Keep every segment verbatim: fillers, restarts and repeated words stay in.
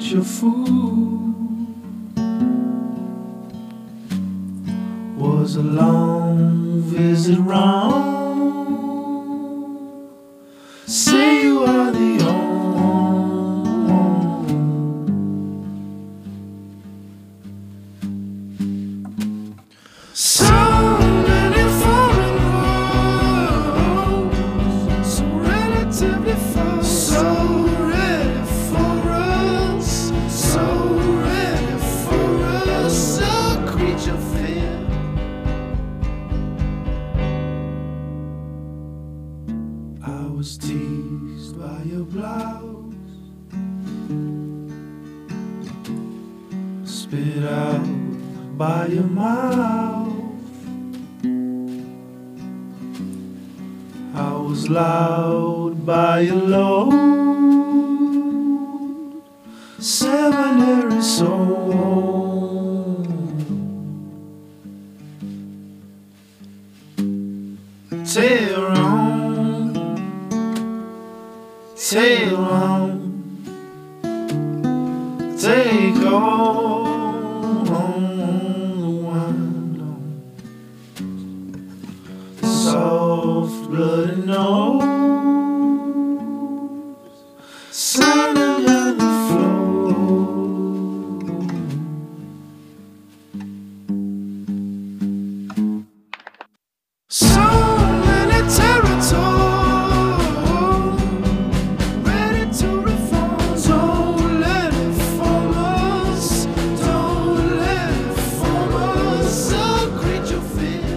your food. Was a long visit round. Say you are the only. So many foreign roads, so relatively far, so ready for us, so ready for us, a creature fair. I was teased by your blouse, spit out by your mouth. I was loud by your load, seminary soul. Tail on, tail on, take all the window, soft bloody nose, sounding down the floor. So many territories ready to reform. Don't let it form us, don't let it form us, a creature fear.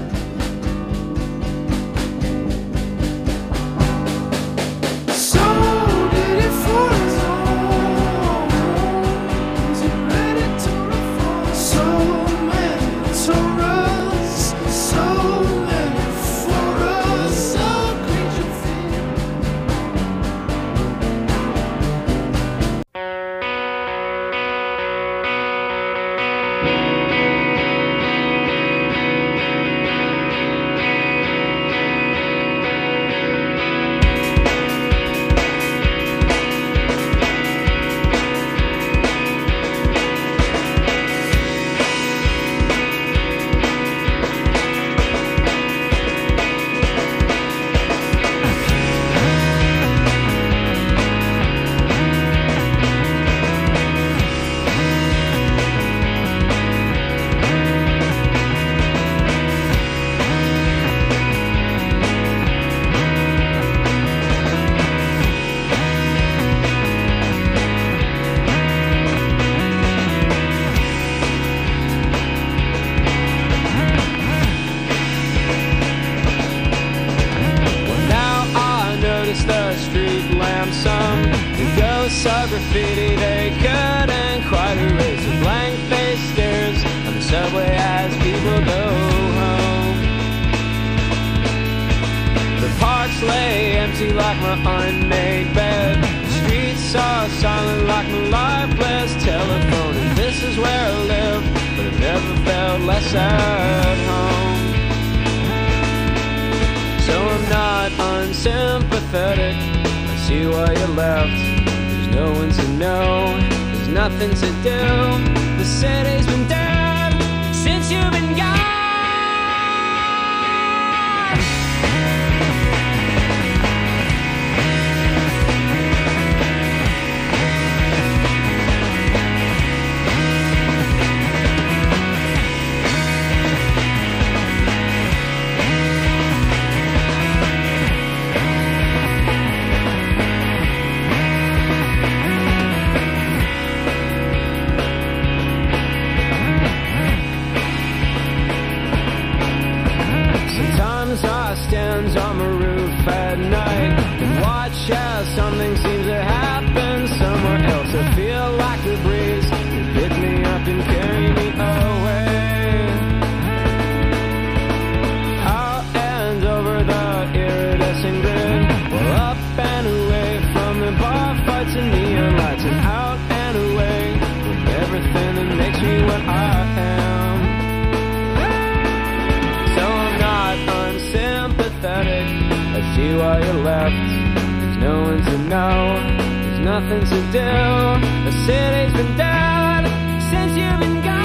So did it for us all. Is it ready to reform? So many Torahs, so many for us, a creature fear. The street lamps, some the ghosts of graffiti they couldn't quite erase. The blank face stares on the subway as people go home. The parks lay empty like my unmade bed. The streets are silent like my lifeless telephone. And this is where I live, but I've never felt less at home. So I'm not unsympathetic. I see why you left. There's no one to know, there's nothing to do. The city's been dead since you've been gone. On my roof at night and watch as something seems to happen somewhere else. I feel like the breeze can pick me up and carry me away, out and over the iridescent grid, well, up and away from the bar fights and neon lights, and out and away from everything that makes me what I am. So I'm not unsympathetic. I see why you left. There's no one to know, there's nothing to do. The city's been dead since you've been gone.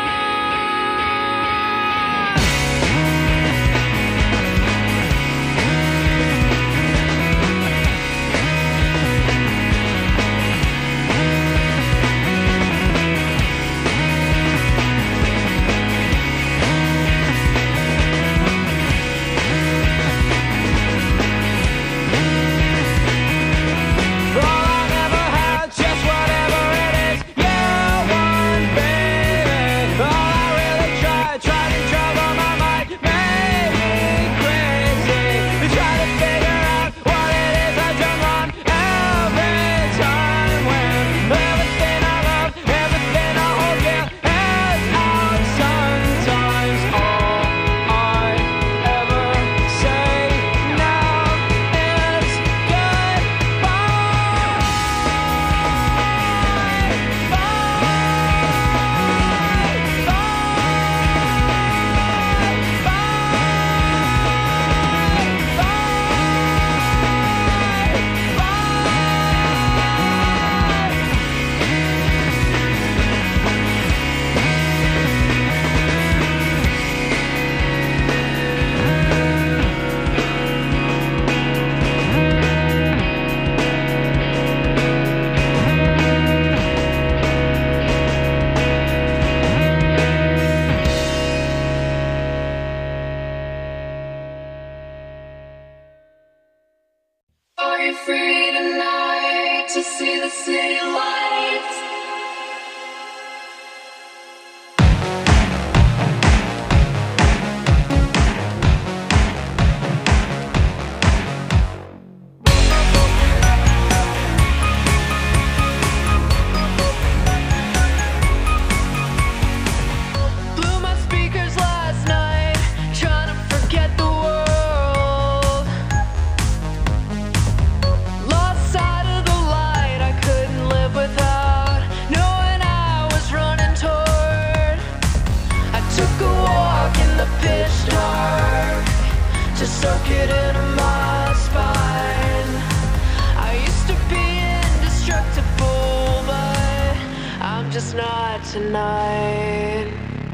Tonight,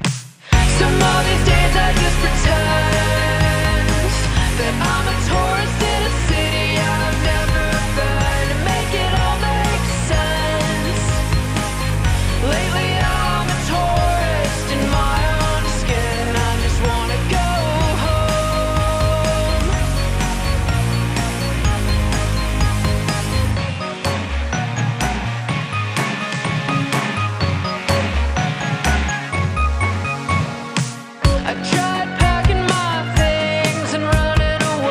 some of these days I just pretend that I'm a tourist in a city I've never been, to make it all make sense. Lately I'm a tourist in my own skin. I just wanna go I tried packing my things and running away.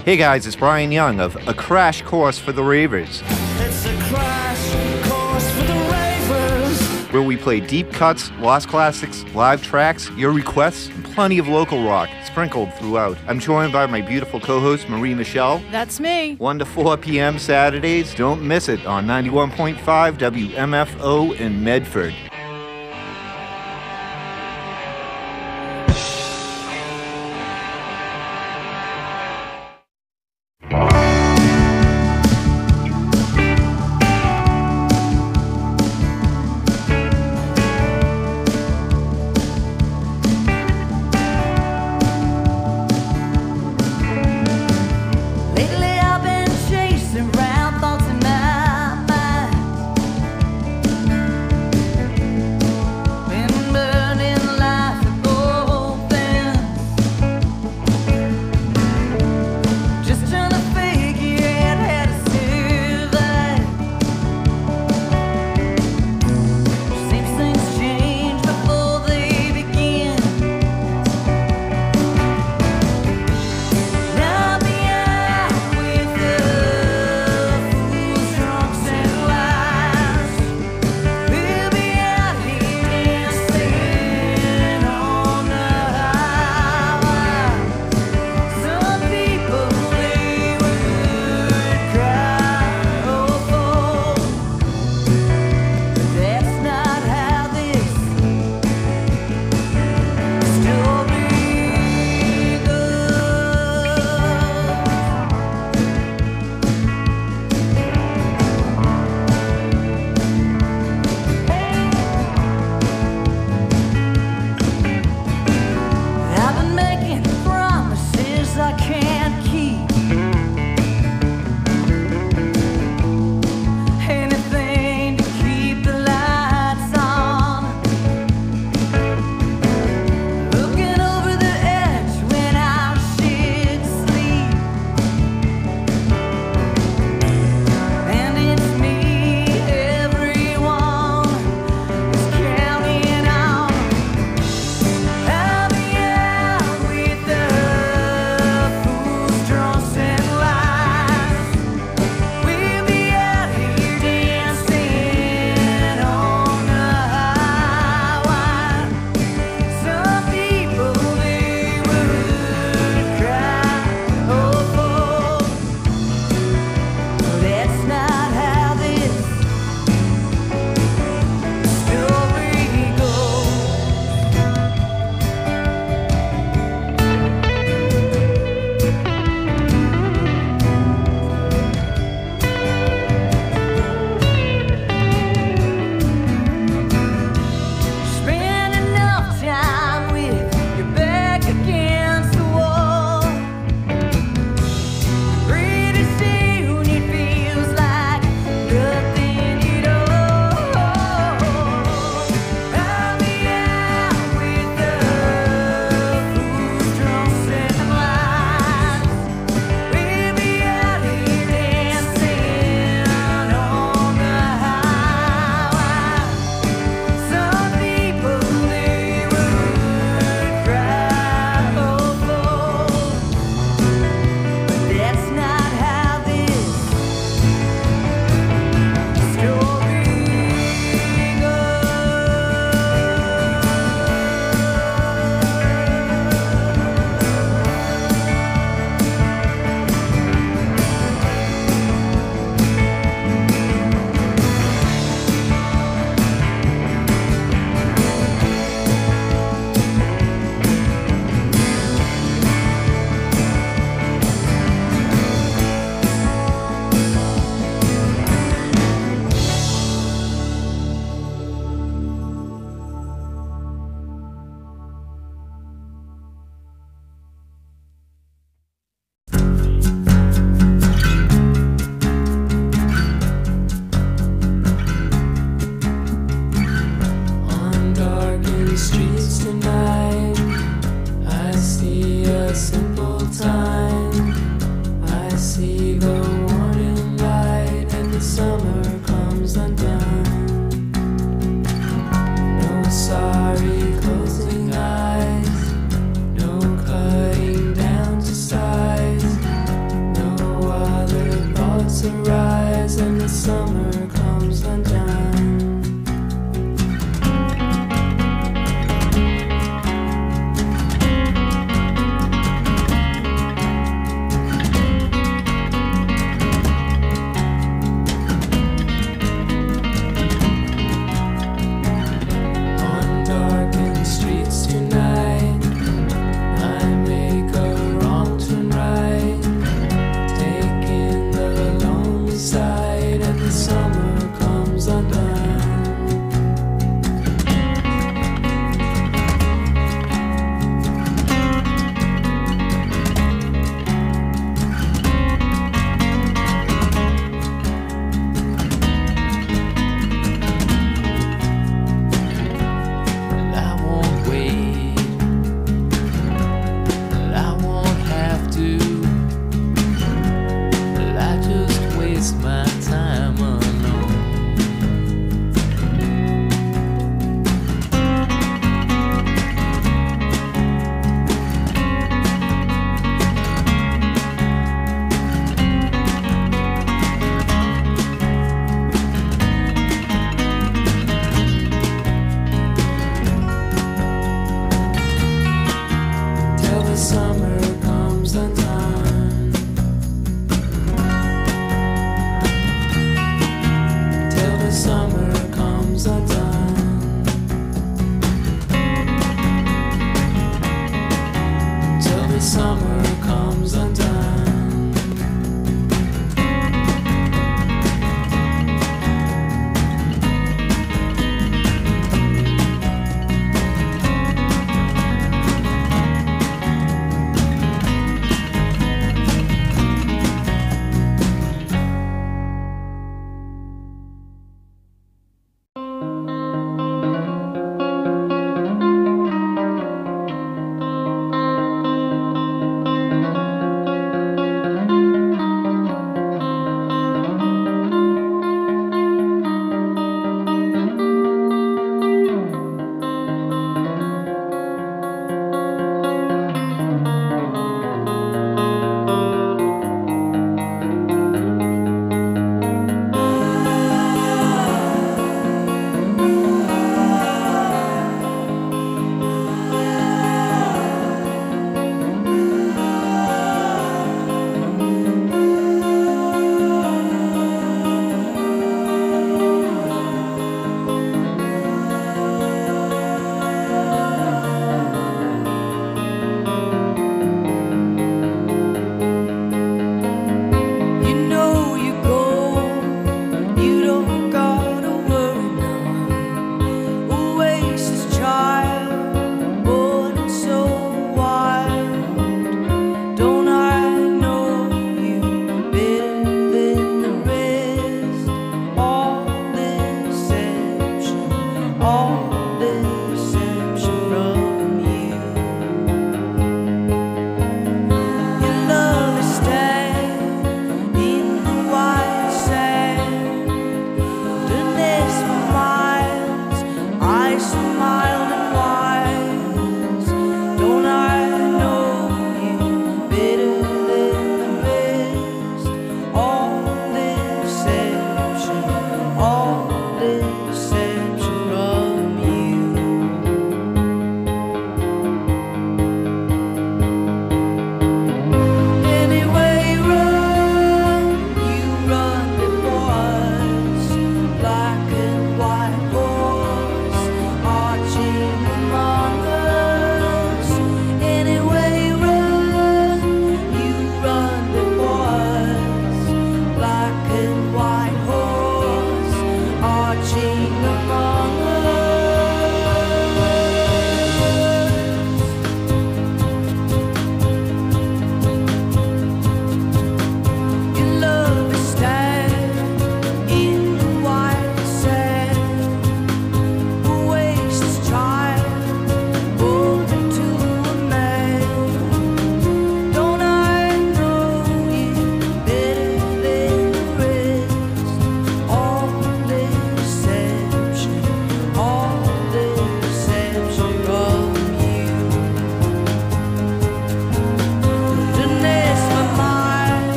Hey guys, it's Brian Young of A Crash Course for the Ravers. It's a crash course for the ravers. Where we play deep cuts, lost classics, live tracks, your requests, and plenty of local rock sprinkled throughout. I'm joined by my beautiful co-host Marie Michelle. That's me. one to four p.m. Saturdays. Don't miss it on ninety-one point five W M F O in Medford. Lately I've been chasing round thoughts in my mind. Been burning life at both ends. Just trying to figure out how to survive. Seems things change before they begin. Now be out with the fools, drunks and lies. We'll be out here dancing on the highway. Some people they would cry, oh, oh. But that's not how this story I've been making promises I can't keep. Anything to keep the lights on. Looking over the edge when I should sleep. And it's me everyone is counting on. I'll be out with the fools, drunks and lies. We'll be out here dancing on the highway. Some people they would cry, oh, oh. That's not how this story goes. Spend enough time with your back against the wall. Pretty soon it feels like nothing at all. I'll be out with the fools, drunks and lies. We'll be out here dancing on the highway. Some people they would cry, oh, oh. But that's not how this story On darkened streets tonight, I see a simple time. I see the warning light, and the summer comes undone. No sorry closing eyes, no cutting down to size. summer comes undone. Till the summer comes undone. Till the summer comes undone.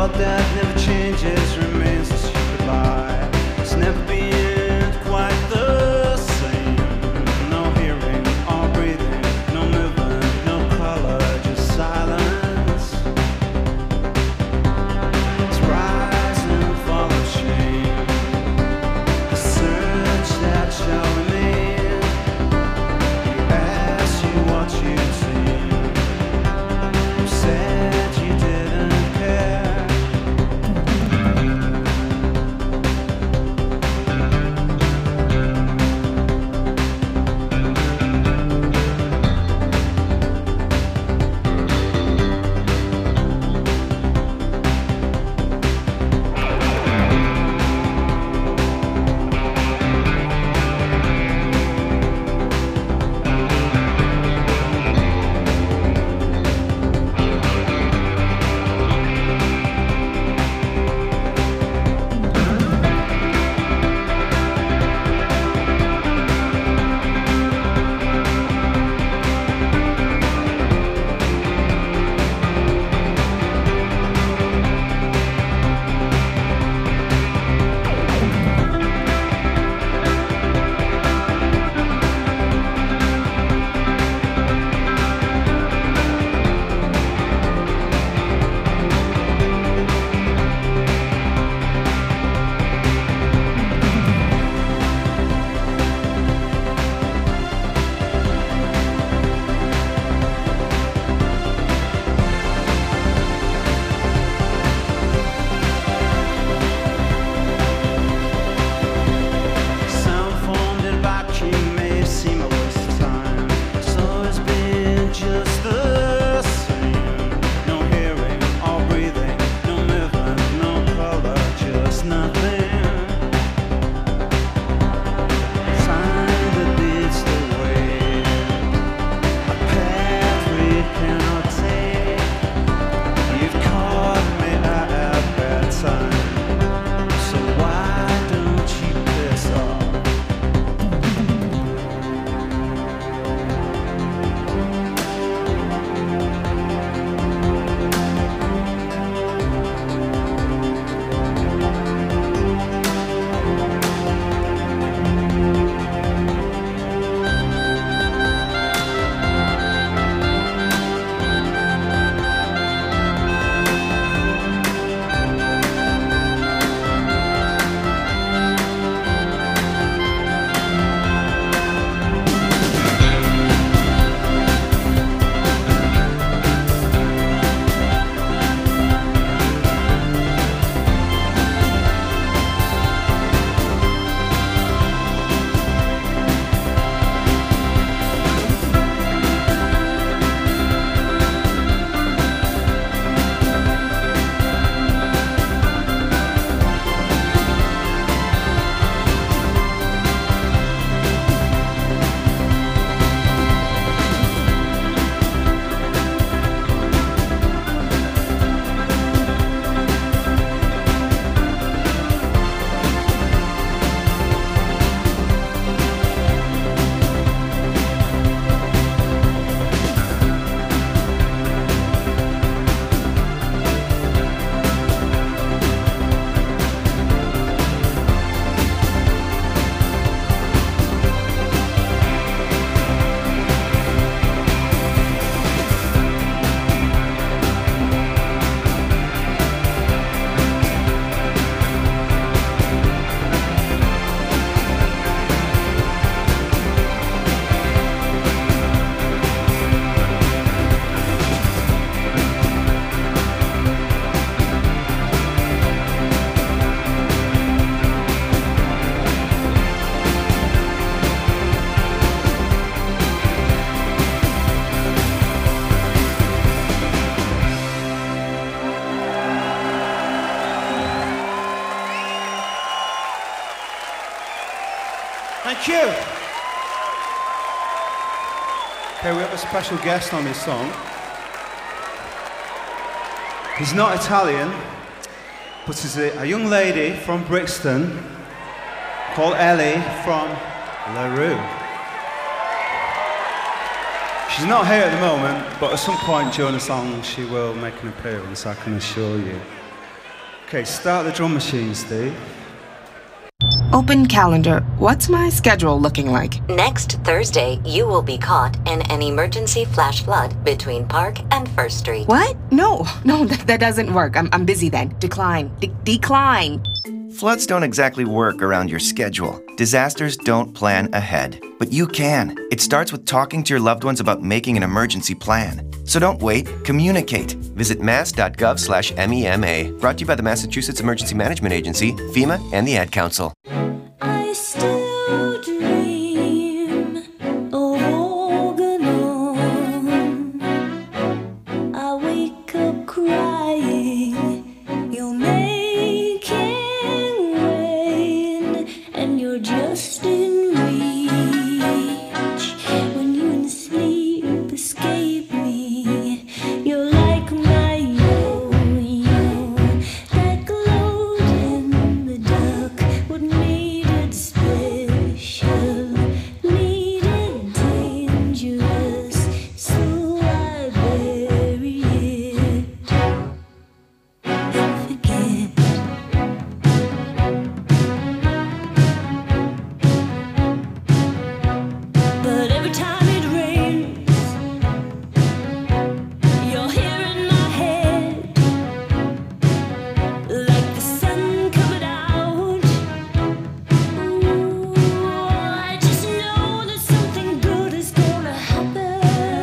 thought that never changes remains a stupid lie. It's never been quite the same. No hearing or breathing, no movement, no color, just silence. It's rise and fall of shame, the search that shall remain. You ask you what you've seen, you said you didn't care. Sound formed in vacuum may seem a waste of time. So it's been just the same. No hearing or breathing, no movement, no color, just nothing. Sign that leads the way, a path we cannot take. You've caught me at a bad time, so why don't you piss off? Thank you. Okay, we have a special guest on this song. He's not Italian, but he's a, a young lady from Brixton called Ellie from LaRue. She's not here at the moment, but at some point during the song she will make an appearance, I can assure you. Okay, start the drum machine, Steve. Open calendar. What's my schedule looking like? Next Thursday, you will be caught in an emergency flash flood between Park and First Street. What? No, no, that, that doesn't work. I'm, I'm busy then. Decline. De- decline. Floods don't exactly work around your schedule. Disasters don't plan ahead. But you can. It starts with talking to your loved ones about making an emergency plan. So don't wait, communicate. Visit mass.gov slash MEMA. Brought to you by the Massachusetts Emergency Management Agency, FEMA, and the Ad Council. I still dream of Organon. I wake up crying. You're making rain, and you're just in reach. When you in sleep escape me, you're like my yo-yo that glowed in the dark. What made it special, made it dangerous, so I bury it and forget. But every time it rains, you're here in my head, like the sun coming out. Ooh, I just know that something good is gonna happen.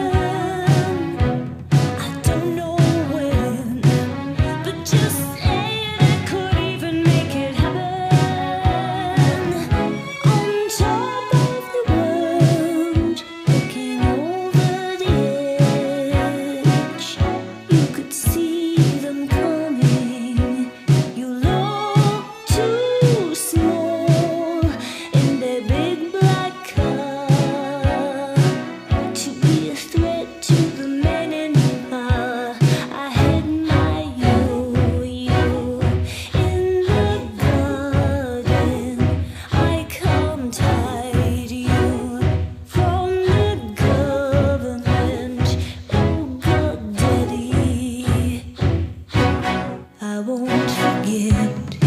I don't know when, but just saying it could even make it happen. On top of the world, looking over the edge, you could see them coming. You look too small in their big black car to be a threat to the men in power. I had my yo-yo in the garden. I can't hide you from the government. Oh God, Daddy, I won't forget.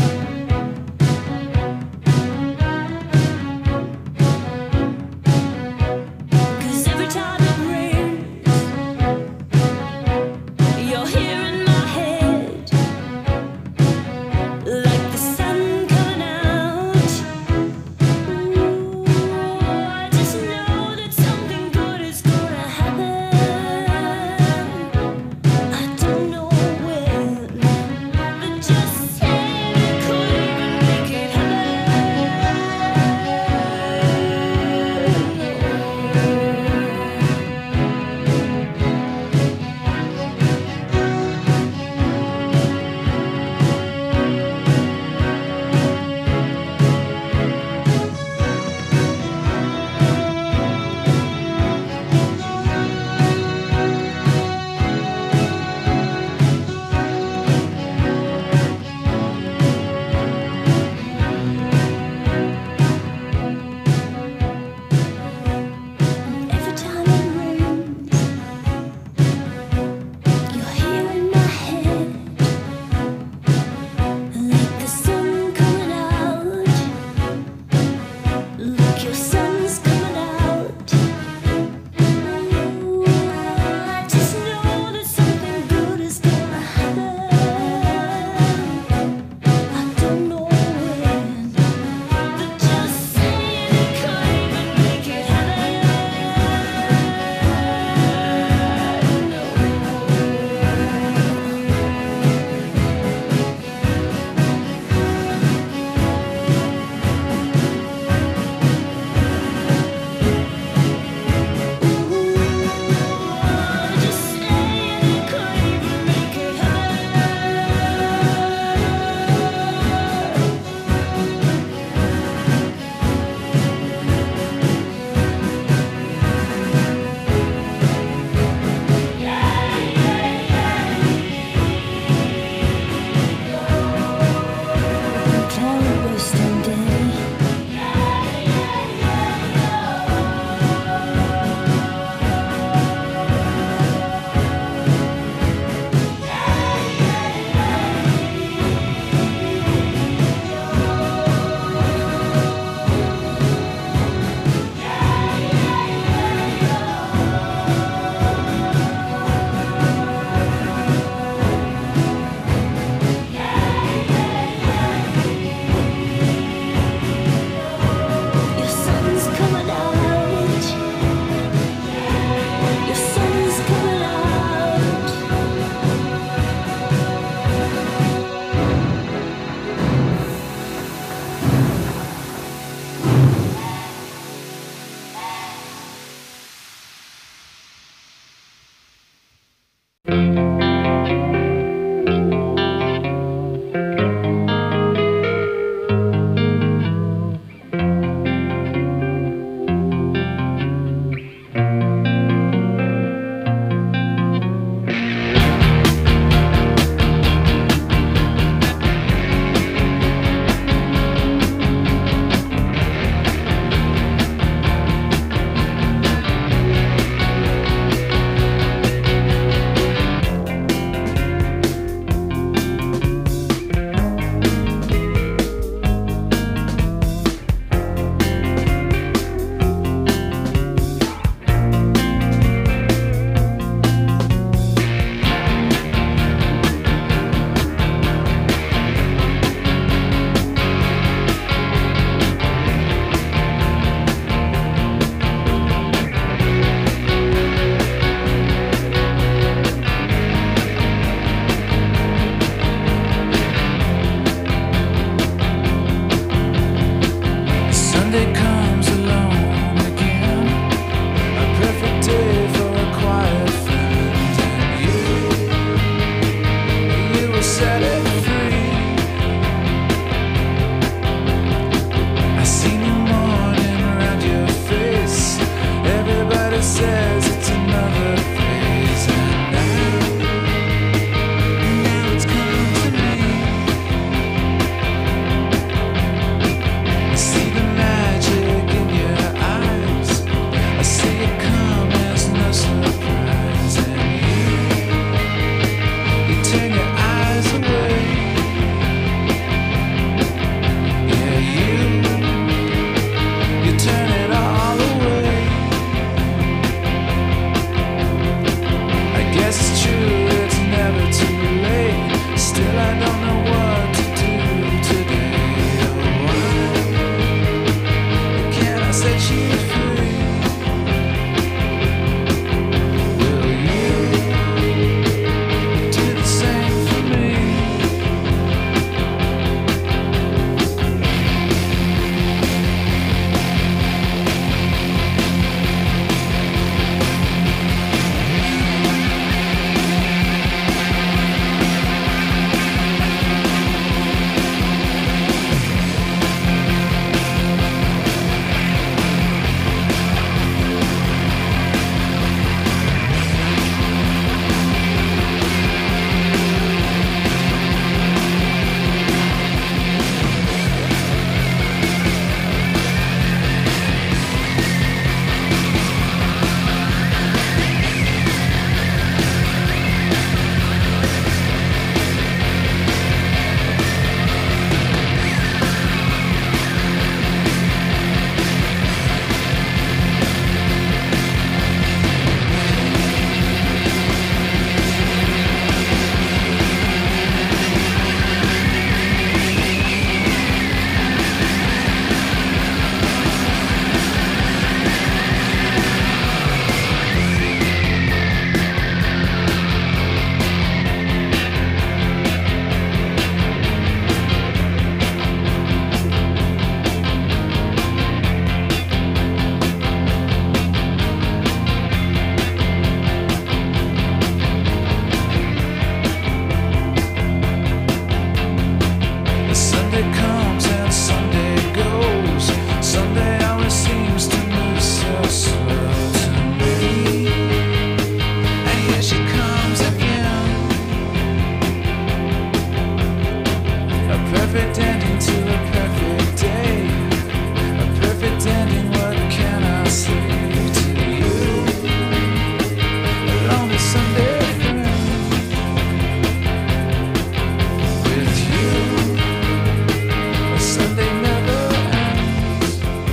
Cause every time it rains, you're here in my head, like the sun coming out. Ooh, I just know that something good is gonna happen. I don't know when, but just saying it perfect ending to a perfect day. A perfect ending, what can I say to you? A lonely Sunday friend. With you, a Sunday never ends.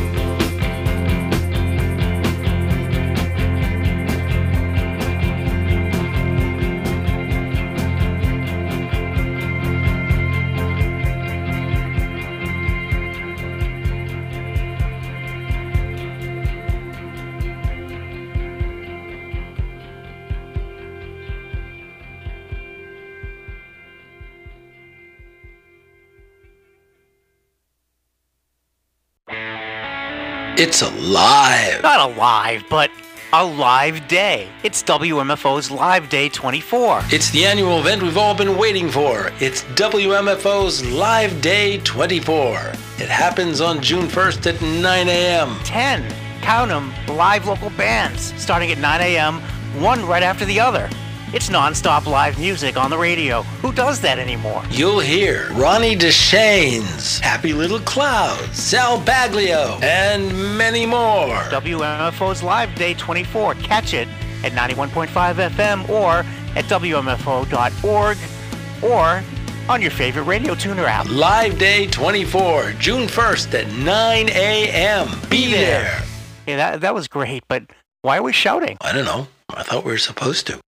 It's alive. Not alive, but a live day. It's W M F O's Live Day twenty-four. It's the annual event we've all been waiting for. It's W M F O's Live Day twenty-four. It happens on June first at nine a.m. ten. Count 'em, live local bands, starting at nine a.m., one right after the other. It's non-stop live music on the radio. Who does that anymore? You'll hear Ronnie DeShanes, Happy Little Clouds, Sal Baglio, and many more. W M F O's Live Day twenty-four. Catch it at ninety-one point five F M or at W M F O dot org or on your favorite radio tuner app. Live Day twenty-four, June first at nine a.m. Be there. Yeah, that, that was great, but why are we shouting? I don't know. I thought we were supposed to.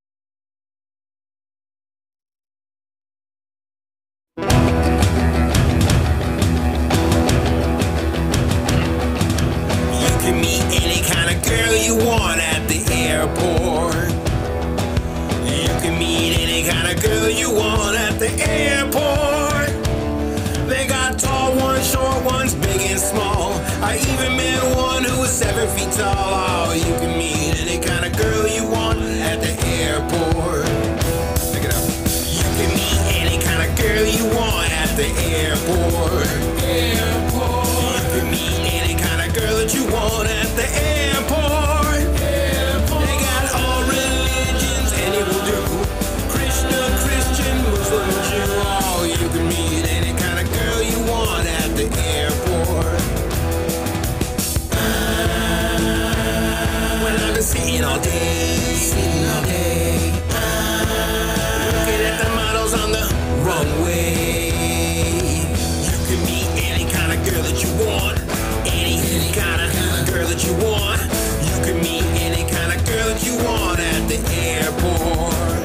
You can meet any kind of girl you want at the airport. You can meet any kind of girl you want at the airport. They got tall ones, short ones, big and small. I even met one who was seven feet tall. Oh, you can meet any kind of girl you want at the airport. Pick it up. You can meet any kind of girl you want at the airport. Airport. You can meet any kind of girl that you want at the airport. Airport. They got all religions and it will do. Krishna, Christian, Muslim, Jew. Oh, you can meet any kind of girl you want at the airport. Well, I've been sitting all day, sitting all day, looking at the models on the runway. You can meet any kind of girl that you want, any, any kind of girl that you want. You can meet any kind of girl that you want at the airport.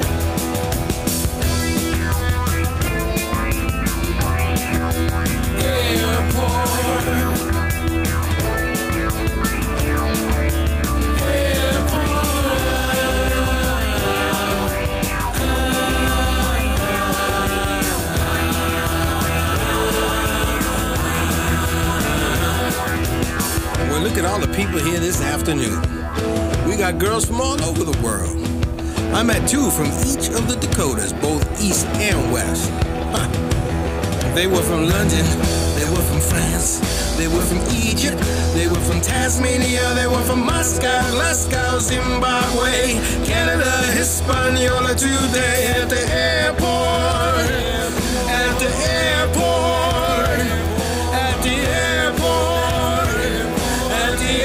Well, look at all the people here this afternoon. We got girls from all over the world. I met two from each of the Dakotas, both east and west. Huh. They were from London, they were from France, they were from Egypt, they were from Tasmania, they were from Moscow, Glasgow, Zimbabwe, Canada, Hispaniola. Today at the airport, at the airport, at the airport, at the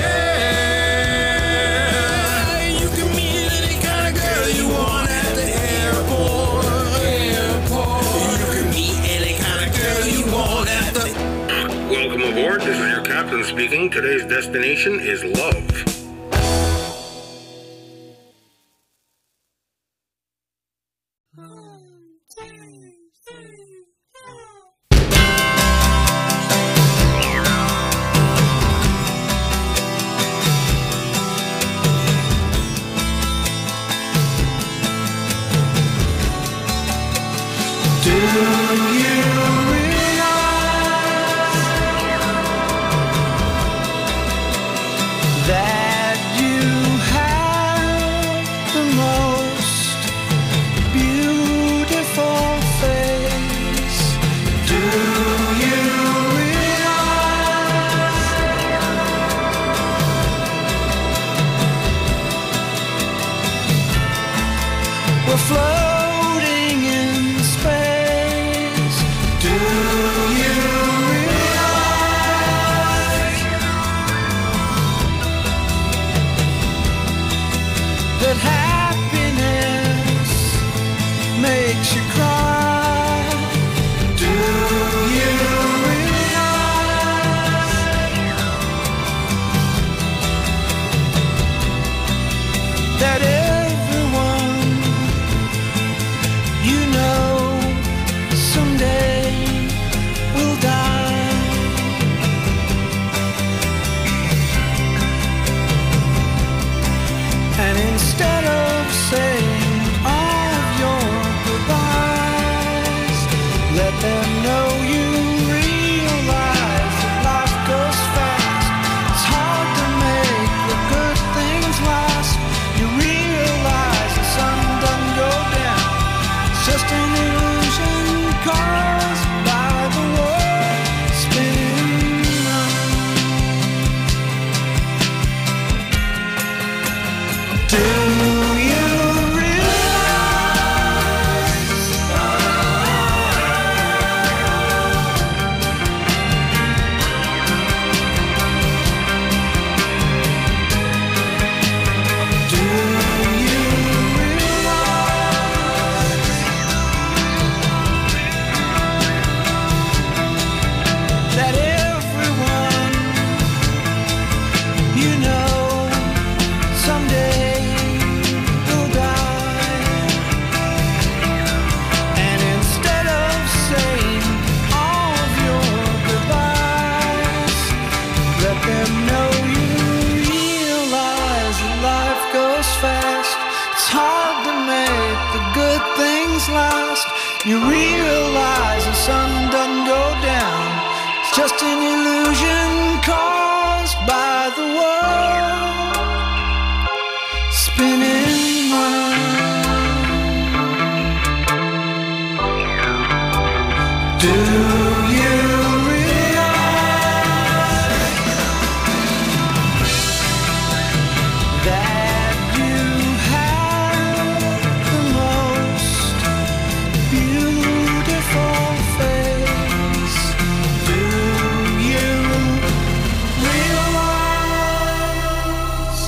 air. You can meet any kind of girl you want at the airport. Airport. You can meet any kind of girl you want at the. Welcome aboard. This is your captain speaking. Today's destination is love. Do you realize that you have the most beautiful face? Do you realize we're floating in space? Do someday we'll die. And instead of saying all of your goodbyes, let them know you realize that life goes fast. It's hard to make the good things last. You realize the sun doesn't go down. It's just an illusion caused by the world spinning round. Do you realize Do you realize that everyone you know someday will die? And instead of saying all of your goodbyes, let them know you realize that life goes fast. It's hard to make the good things last. You realize the sun doesn't go down. It's just an illusion caused by the world spinning round. Do you realize that you have the most beautiful face? Do you realize?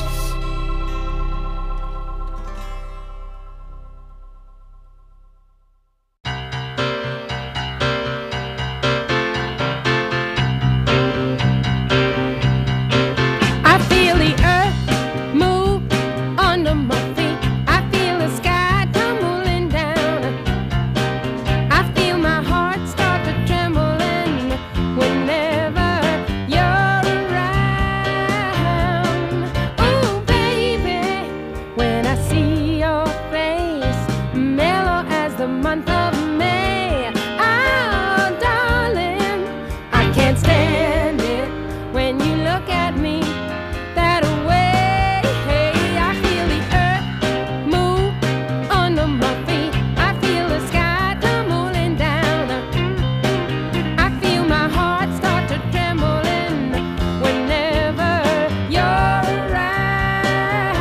I feel the earth move under my feet. I feel the sky tumbling down. I feel my heart start to trembling whenever you're around. Oh, baby, when I see your face, mellow as the month of May. Oh, darling, I can't stand it when you look at me that way. I feel the earth move under my feet. I feel the sky tumbling down. I feel my heart start to trembling whenever you're around.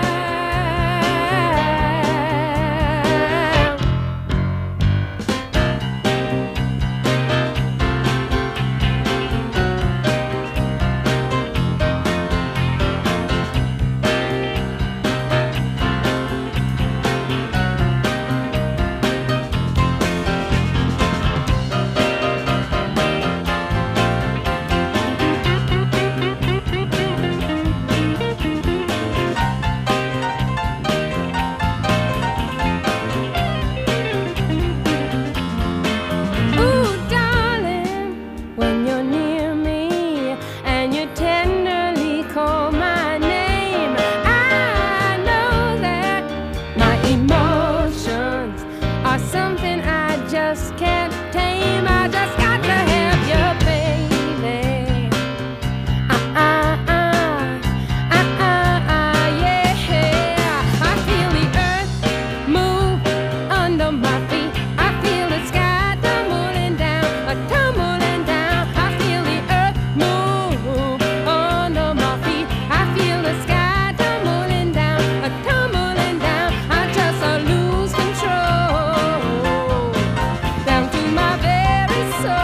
Ooh, darling, when you're near me and you tenderly call my name, I know that my emotions are something I just can't tame. I just got to have you, baby. Uh, uh, uh, uh, uh, uh, yeah. I feel the earth move under my feet. I feel the sky tumbling down, uh, tumbling down. I feel the earth move under my feet. I feel the sky tumbling down, uh, tumbling down. I just uh, lose control down to my very soul.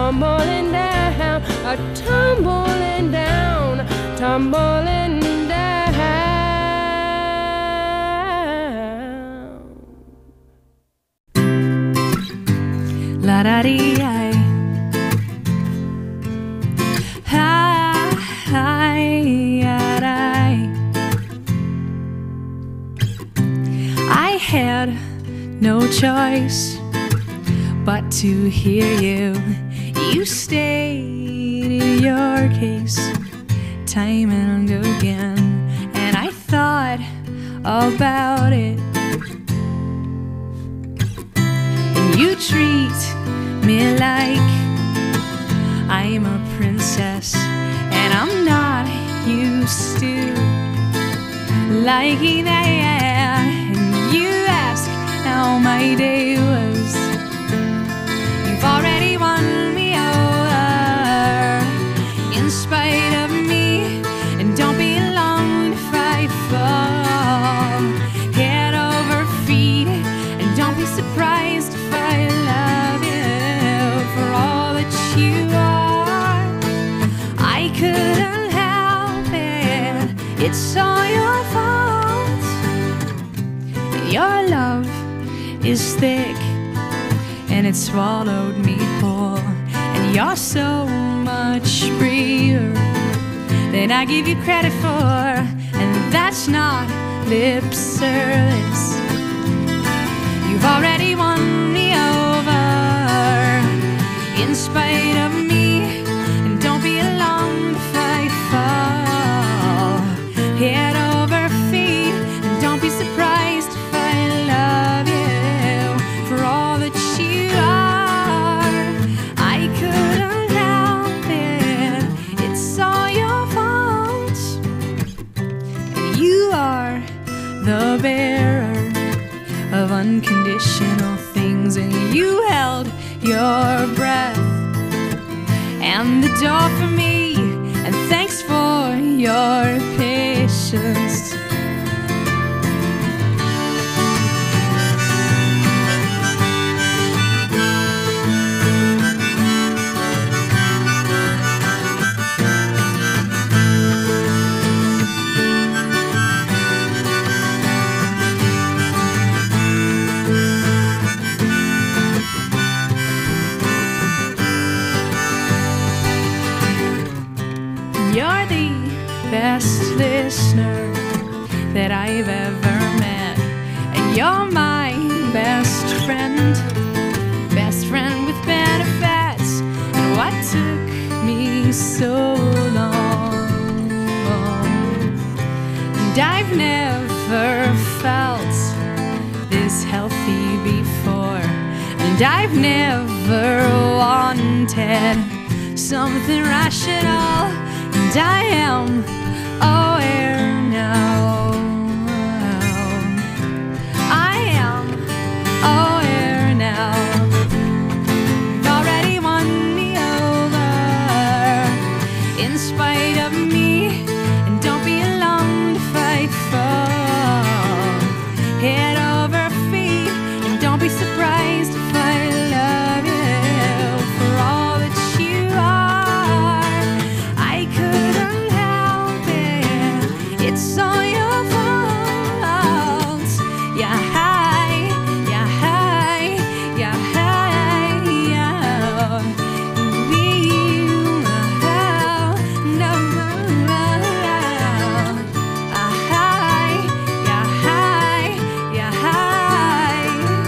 tumbling down, a tumbling down, tumbling down. La da dee I, hi, hi, I, I had no choice but to hear you. You stated your case time and again, and I thought about it. And you treat me like I'm a princess, and I'm not used to liking that. And you ask how my day was. You've already won me over in spite of me, and don't be long to fight for head over feet, and don't be surprised if I love you for all that you are. I couldn't help it, it's all your fault. Your love is thick and it swallowed me whole, and you're so much braver than I give you credit for, and that's not lip service. You've already won me over in spite of me, and don't be long to fight for head over feet, and don't be surprised if I love you for all that you are. I couldn't help it, it's all your fault. And you are the bearer of unconditional things, and you held your breath and the door for me, and thanks for your patience. You're the best listener that I've ever met, and you're my best friend, best friend with benefits. And what took me so long, and I've never felt this healthy before, and I've never wanted something rational, and I am aware now. I am aware now. You've already won me over in spite of me, and don't be long to fight for head over feet, and don't be surprised if I love you for all that you are. I couldn't help it, it's all your fault. Yeah, hi, yeah, hi, yeah, hi, yeah. We, oh, no, ah, hi, yeah, hi, yeah, hi.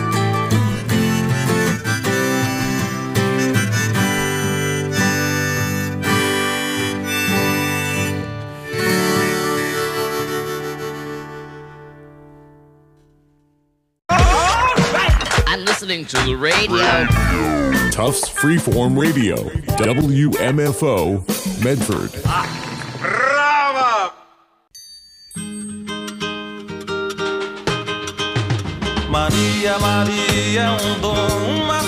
I'm listening to the radio. Tufts Freeform Radio, W M F O, Medford. Bravo! Maria, Maria é um dom, uma